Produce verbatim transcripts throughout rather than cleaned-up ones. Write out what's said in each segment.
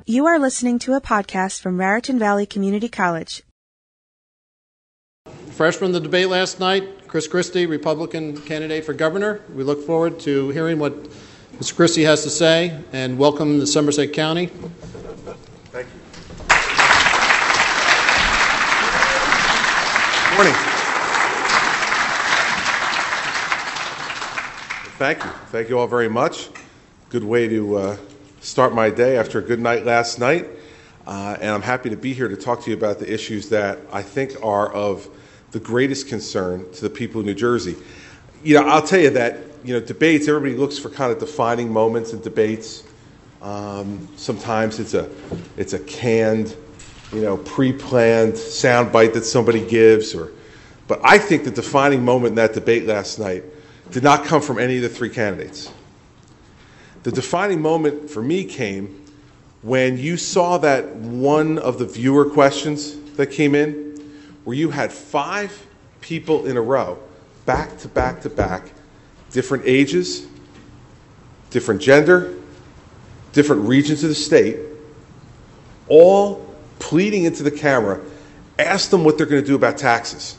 You are listening to a podcast from Raritan Valley Community College. Fresh from the debate last night, Chris Christie, Republican candidate for governor. We look forward to hearing what Mister Christie has to say, and welcome to Somerset County. Thank you. Good morning. Thank you. Thank you all very much. Good way to uh, start my day after a good night last night. Uh, and I'm happy to be here to talk to you about the issues that I think are of the greatest concern to the people of New Jersey. You know, I'll tell you that, you know, debates, everybody looks for kind of defining moments in debates. Um, sometimes it's a it's a canned, you know, pre-planned soundbite that somebody gives. Or, but I think the defining moment in that debate last night did not come from any of the three candidates. The defining moment for me came when you saw that one of the viewer questions that came in, where you had five people in a row, back to back to back, different ages, different gender, different regions of the state, all pleading into the camera, ask them what they're going to do about taxes.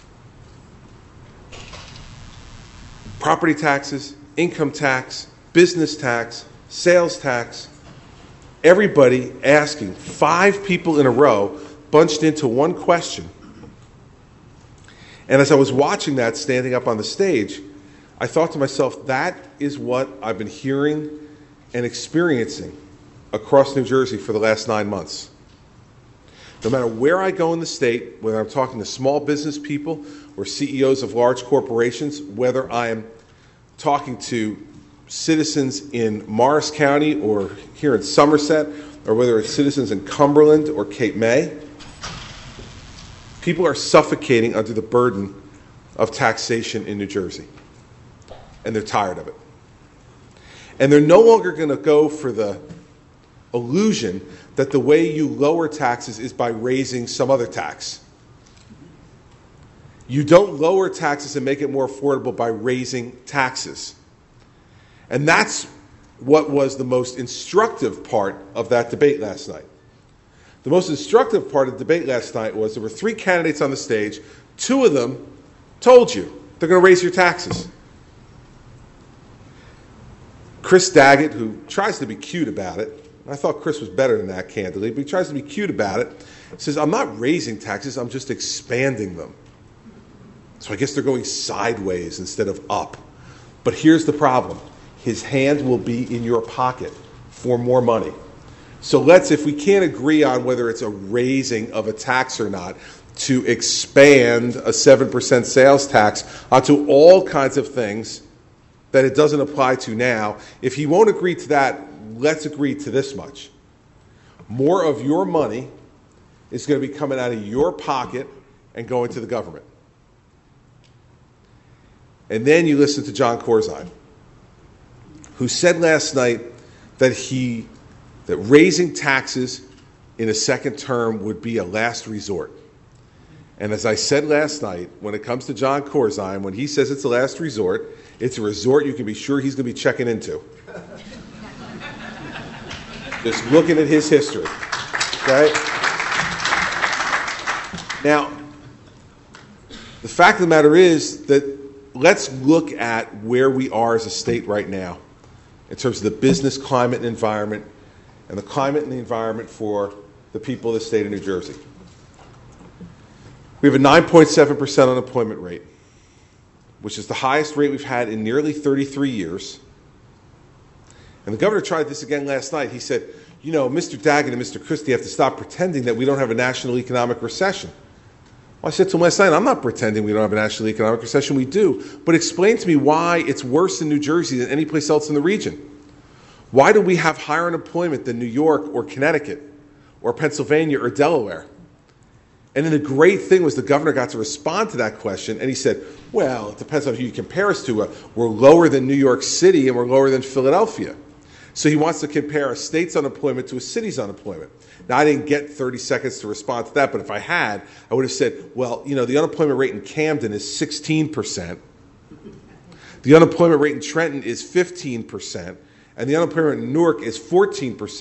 Property taxes, income tax, business tax, sales tax, everybody asking, five people in a row bunched into one question. And as I was watching that standing up on the stage, I thought to myself, that is what I've been hearing and experiencing across New Jersey for the last nine months. No matter where I go in the state, whether I'm talking to small business people or C E Os of large corporations, whether I'm talking to citizens in Morris County or here in Somerset, or whether it's citizens in Cumberland or Cape May, people are suffocating under the burden of taxation in New Jersey. And they're tired of it. And they're no longer going to go for the illusion that the way you lower taxes is by raising some other tax. You don't lower taxes and make it more affordable by raising taxes. And that's what was the most instructive part of that debate last night. The most instructive part of the debate last night was there were three candidates on the stage. Two of them told you they're going to raise your taxes. Chris Daggett, who tries to be cute about it, I thought Chris was better than that, candidly, but he tries to be cute about it, says, I'm not raising taxes, I'm just expanding them. So I guess they're going sideways instead of up. But here's the problem. His hand will be in your pocket for more money. So let's, if we can't agree on whether it's a raising of a tax or not, to expand a seven percent sales tax onto all kinds of things that it doesn't apply to now. If he won't agree to that, let's agree to this much. More of your money is going to be coming out of your pocket and going to the government. And then you listen to Jon Corzine, who said last night that he that raising taxes in a second term would be a last resort. And as I said last night, when it comes to Jon Corzine, when he says it's a last resort, it's a resort you can be sure he's going to be checking into. Just looking at his history. Okay? Now, the fact of the matter is that let's look at where we are as a state right now in terms of the business climate and environment and the climate and the environment for the people of the state of New Jersey. We have a nine point seven percent unemployment rate, which is the highest rate we've had in nearly thirty-three years. And the governor tried this again last night. He said, you know, Mister Daggett and Mister Christie have to stop pretending that we don't have a national economic recession. Well, I said to him last night, I'm not pretending we don't have a national economic recession. We do. But explain to me why it's worse in New Jersey than any place else in the region. Why do we have higher unemployment than New York or Connecticut or Pennsylvania or Delaware? And then the great thing was the governor got to respond to that question, and he said, well, it depends on who you compare us to. Uh, we're lower than New York City and we're lower than Philadelphia. So he wants to compare a state's unemployment to a city's unemployment. Now, I didn't get thirty seconds to respond to that, but if I had, I would have said, well, you know, the unemployment rate in Camden is sixteen percent. The unemployment rate in Trenton is fifteen percent. And the unemployment in Newark is fourteen percent.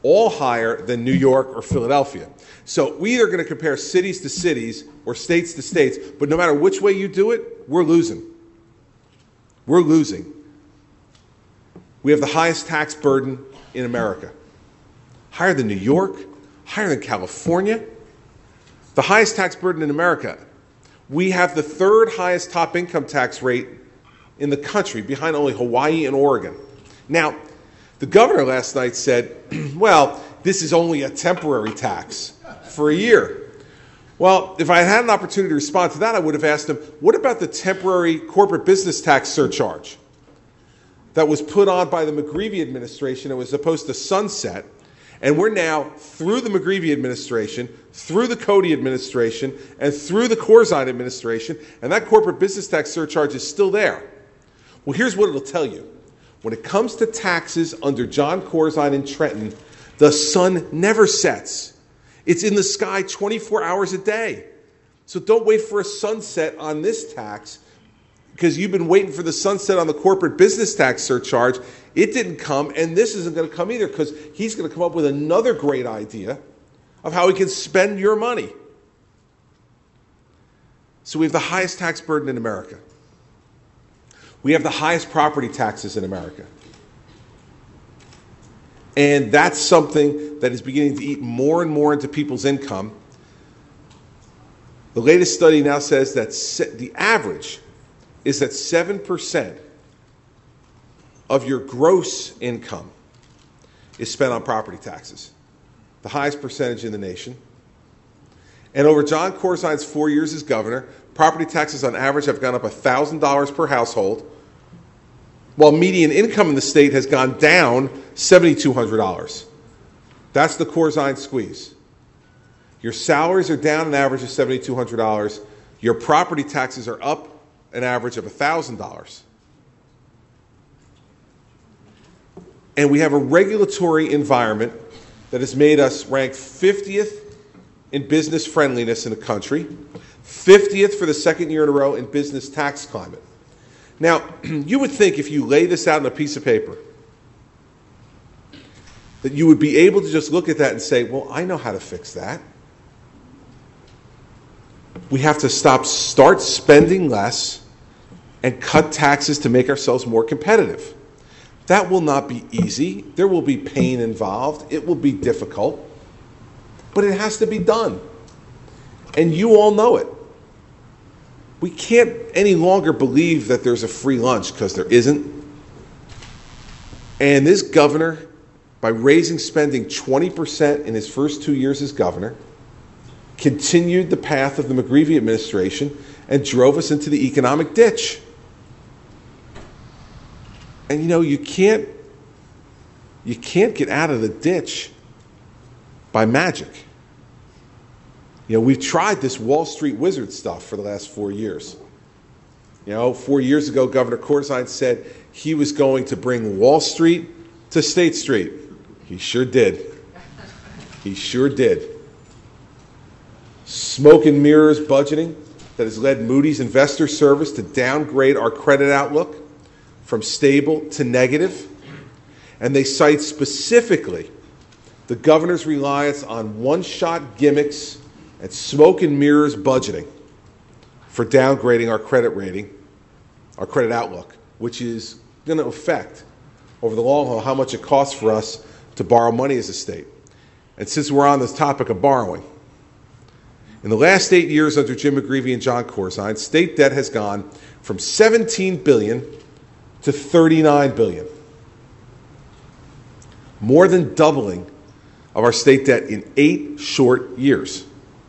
all higher than New York or Philadelphia. So we're either going to compare cities to cities or states to states, but no matter which way you do it, we're losing. We're losing. We have the highest tax burden in America. Higher than New York, higher than California. The highest tax burden in America. We have the third highest top income tax rate in the country, behind only Hawaii and Oregon. Now, the governor last night said, well, this is only a temporary tax for a year. Well, if I had had an opportunity to respond to that, I would have asked him, what about the temporary corporate business tax surcharge that was put on by the McGreevey administration and was supposed to sunset? And we're now, through the McGreevey administration, through the Cody administration, and through the Corzine administration, and that corporate business tax surcharge is still there. Well, here's what it'll tell you. When it comes to taxes under John Corzine in Trenton, the sun never sets. It's in the sky twenty-four hours a day. So don't wait for a sunset on this tax, because you've been waiting for the sunset on the corporate business tax surcharge. It didn't come, and this isn't going to come either, because he's going to come up with another great idea of how he can spend your money. So we have the highest tax burden in America. We have the highest property taxes in America. And that's something that is beginning to eat more and more into people's income. The latest study now says that se- the average is that seven percent of your gross income is spent on property taxes, the highest percentage in the nation. And over John Corzine's four years as governor, property taxes on average have gone up one thousand dollars per household, while median income in the state has gone down seven thousand two hundred dollars. That's the Corzine squeeze. Your salaries are down an average of seven thousand two hundred dollars. Your property taxes are up an average of one thousand dollars. And we have a regulatory environment that has made us rank fiftieth in business friendliness in the country, fiftieth for the second year in a row in business tax climate. Now, you would think if you lay this out on a piece of paper, that you would be able to just look at that and say, well, I know how to fix that. We have to stop, start spending less and cut taxes to make ourselves more competitive. That will not be easy. There will be pain involved. It will be difficult. But it has to be done. And you all know it. We can't any longer believe that there's a free lunch, because there isn't. And this governor, by raising spending twenty percent in his first two years as governor, continued the path of the McGreevey administration and drove us into the economic ditch. And you know, you can't, you can't get out of the ditch by magic. You know, we've tried this Wall Street wizard stuff for the last four years. You know, four years ago, Governor Corzine said he was going to bring Wall Street to State Street. He sure did. He sure did. Smoke and mirrors budgeting that has led Moody's Investor Service to downgrade our credit outlook from stable to negative. And they cite specifically the governor's reliance on one-shot gimmicks and smoke and mirrors budgeting for downgrading our credit rating, our credit outlook, which is going to affect, over the long haul, how much it costs for us to borrow money as a state. And since we're on this topic of borrowing, in the last eight years under Jim McGreevey and John Corzine, state debt has gone from seventeen billion dollars to thirty-nine billion dollars. More than doubling of our state debt in eight short years.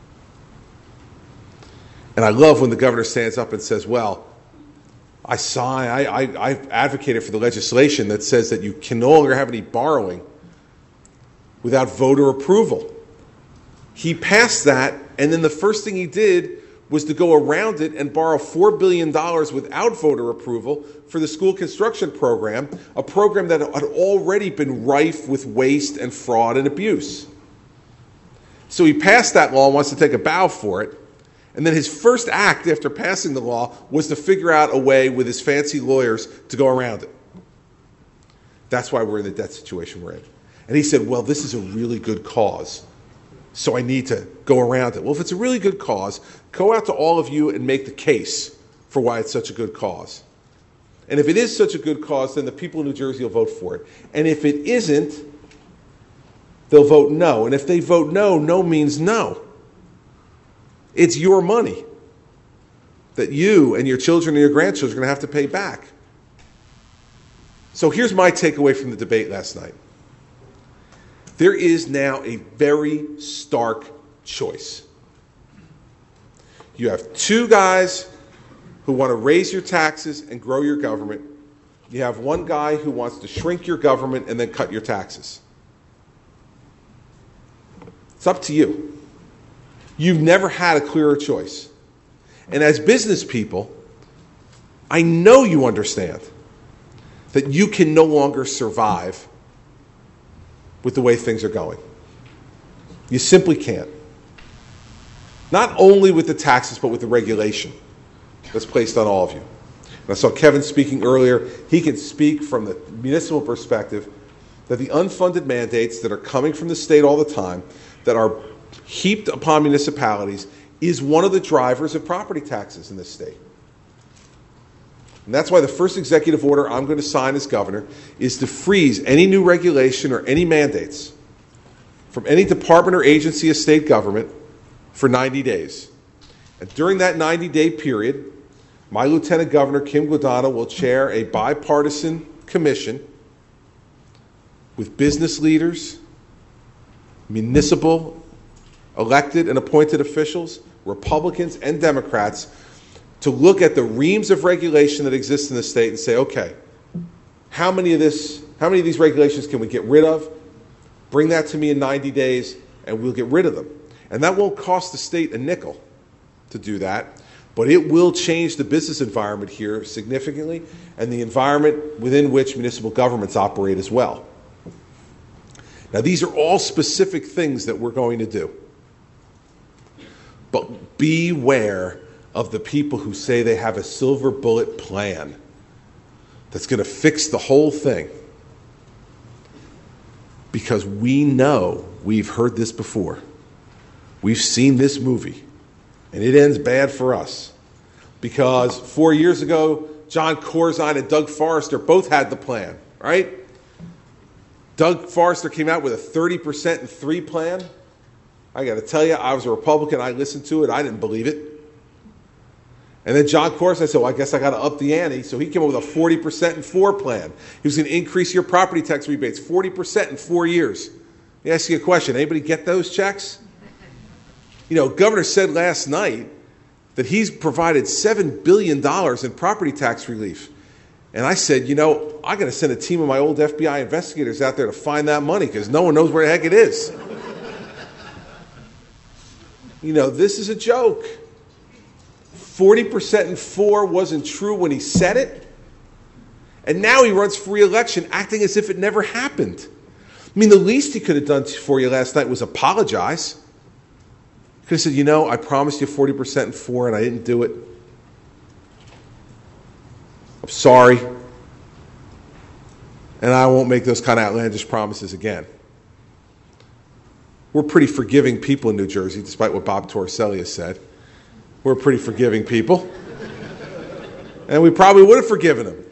And I love when the governor stands up and says, well, I saw, I, I, I advocated for the legislation that says that you can no longer have any borrowing without voter approval. He passed that, and then the first thing he did was to go around it and borrow four billion dollars without voter approval for the school construction program, a program that had already been rife with waste and fraud and abuse. So he passed that law and wants to take a bow for it. And then his first act after passing the law was to figure out a way with his fancy lawyers to go around it. That's why we're in the debt situation we're in. And he said, well, this is a really good cause, so I need to go around it. Well, if it's a really good cause, go out to all of you and make the case for why it's such a good cause. And if it is such a good cause, then the people in New Jersey will vote for it. And if it isn't, they'll vote no. And if they vote no, no means no. It's your money that you and your children and your grandchildren are going to have to pay back. So here's my takeaway from the debate last night. There is now a very stark choice. You have two guys who want to raise your taxes and grow your government. You have one guy who wants to shrink your government and then cut your taxes. It's up to you. You've never had a clearer choice. And as business people, I know you understand that you can no longer survive with the way things are going. You simply can't. Not only with the taxes, but with the regulation that's placed on all of you. And I saw Kevin speaking earlier. He can speak from the municipal perspective that the unfunded mandates that are coming from the state all the time, that are heaped upon municipalities, is one of the drivers of property taxes in this state. And that's why the first executive order I'm going to sign as governor is to freeze any new regulation or any mandates from any department or agency of state government for ninety days. And during that ninety-day period, my Lieutenant Governor, Kim Guadagno, will chair a bipartisan commission with business leaders, municipal elected and appointed officials, Republicans and Democrats, to look at the reams of regulation that exists in the state and say, okay, how many of this, how many of these regulations can we get rid of? Bring that to me in ninety days, and we'll get rid of them. And that won't cost the state a nickel to do that, but it will change the business environment here significantly and the environment within which municipal governments operate as well. Now, these are all specific things that we're going to do. But beware of the people who say they have a silver bullet plan that's going to fix the whole thing. Because we know, we've heard this before. We've seen this movie. And it ends bad for us. Because four years ago, John Corzine and Doug Forrester both had the plan, right? Doug Forrester came out with a thirty percent and three plan. I got to tell you, I was a Republican. I listened to it. I didn't believe it. And then John Corzine said, well, I guess I got to up the ante. So he came up with a forty percent and four plan. He was going to increase your property tax rebates forty percent in four years. Let me ask you a question. Anybody get those checks? You know, Governor said last night that he's provided seven billion dollars in property tax relief. And I said, you know, I got to send a team of my old F B I investigators out there to find that money because no one knows where the heck it is. You know, this is a joke. forty percent and four wasn't true when he said it. And now he runs for re-election acting as if it never happened. I mean, the least he could have done for you last night was apologize. He could have said, you know, I promised you forty percent and four and I didn't do it. I'm sorry. And I won't make those kind of outlandish promises again. We're pretty forgiving people in New Jersey, despite what Bob Torricelli has said. We're pretty forgiving people. And we probably would have forgiven him.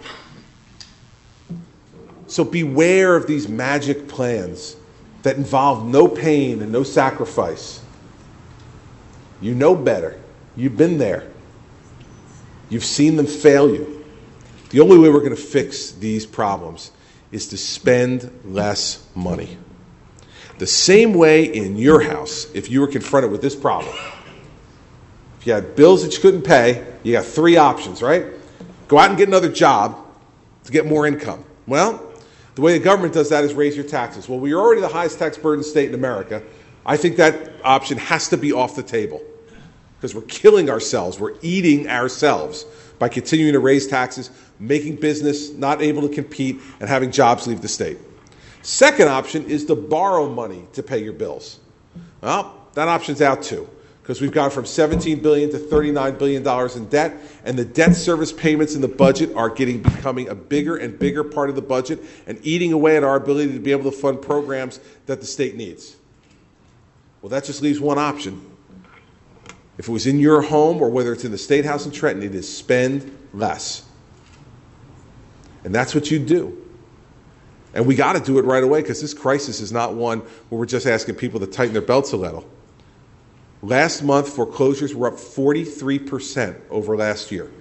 So beware of these magic plans that involve no pain and no sacrifice. You know better. You've been there. You've seen them fail you. The only way we're going to fix these problems is to spend less money. The same way in your house, if you were confronted with this problem. If you had bills that you couldn't pay, you got three options, right? Go out and get another job to get more income. Well, the way the government does that is raise your taxes. Well, we're already the highest tax burden state in America. I think that option has to be off the table because we're killing ourselves. We're eating ourselves by continuing to raise taxes, making business not able to compete, and having jobs leave the state. Second option is to borrow money to pay your bills. Well, that option's out too. because we've gone from seventeen billion dollars to thirty-nine billion dollars in debt, and the debt service payments in the budget are getting becoming a bigger and bigger part of the budget and eating away at our ability to be able to fund programs that the state needs. Well, that just leaves one option. If it was in your home or whether it's in the State House in Trenton, it is spend less. And that's what you do. And we got to do it right away, because this crisis is not one where we're just asking people to tighten their belts a little. Last month, foreclosures were up forty-three percent over last year.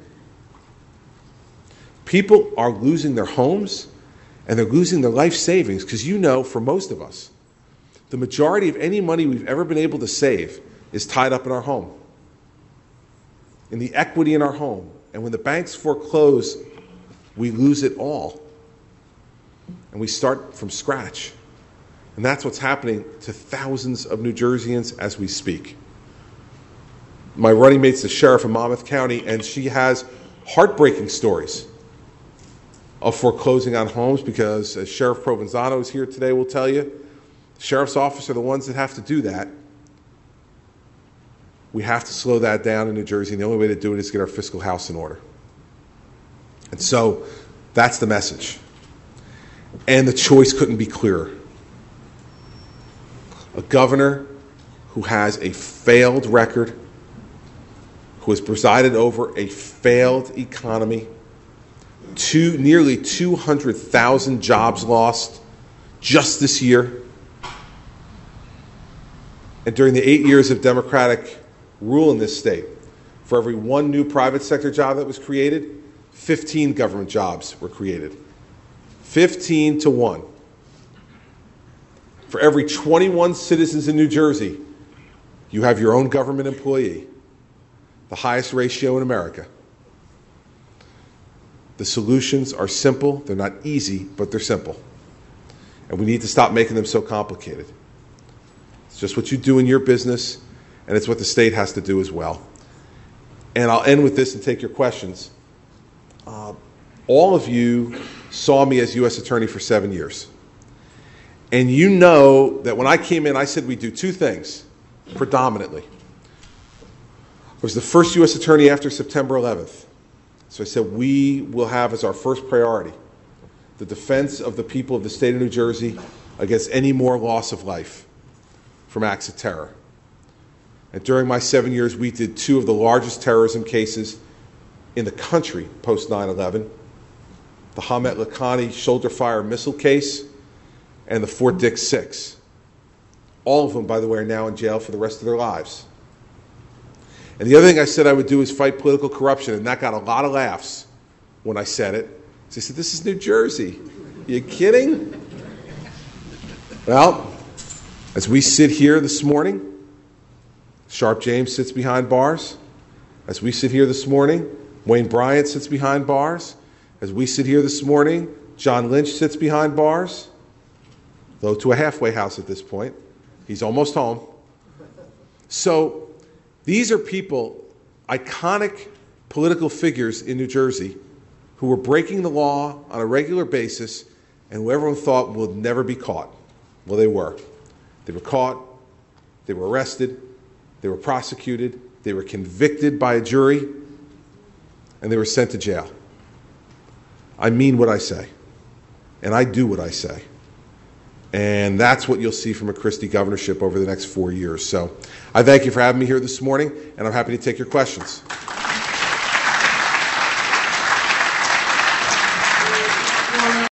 People are losing their homes, and they're losing their life savings, because you know, for most of us, the majority of any money we've ever been able to save is tied up in our home, in the equity in our home. And when the banks foreclose, we lose it all. And we start from scratch. And that's what's happening to thousands of New Jerseyans as we speak. My running mate's the sheriff of Monmouth County, and she has heartbreaking stories of foreclosing on homes, because, as Sheriff Provenzano is here today will tell you, the sheriff's office are the ones that have to do that. We have to slow that down in New Jersey, and the only way to do it is get our fiscal house in order. And so that's the message. And the choice couldn't be clearer. A governor who has a failed record, who has presided over a failed economy, two, nearly two hundred thousand jobs lost just this year. And during the eight years of Democratic rule in this state, for every one new private sector job that was created, fifteen government jobs were created. fifteen to one. For every twenty-one citizens in New Jersey, you have your own government employee, the highest ratio in America. The solutions are simple. They're not easy, but they're simple. And we need to stop making them so complicated. It's just what you do in your business, and it's what the state has to do as well. And I'll end with this and take your questions. Uh, all of you saw me as U S Attorney for seven years. And you know that when I came in, I said we do two things, predominantly. I was the first U S Attorney after September eleventh. So I said we will have as our first priority the defense of the people of the state of New Jersey against any more loss of life from acts of terror. And during my seven years, we did two of the largest terrorism cases in the country post nine eleven, the Hamet Lakhani shoulder fire missile case and the Fort Dix six. All of them, by the way, are now in jail for the rest of their lives. And the other thing I said I would do is fight political corruption, and that got a lot of laughs when I said it. So I said, this is New Jersey. Are you kidding? Well, as we sit here this morning, Sharp James sits behind bars. As we sit here this morning, Wayne Bryant sits behind bars. As we sit here this morning, John Lynch sits behind bars, though to a halfway house at this point. He's almost home. So these are people, iconic political figures in New Jersey, who were breaking the law on a regular basis and who everyone thought would never be caught. Well, they were. They were caught, they were arrested, they were prosecuted, they were convicted by a jury, and they were sent to jail. I mean what I say, and I do what I say. And that's what you'll see from a Christie governorship over the next four years. So I thank you for having me here this morning, and I'm happy to take your questions.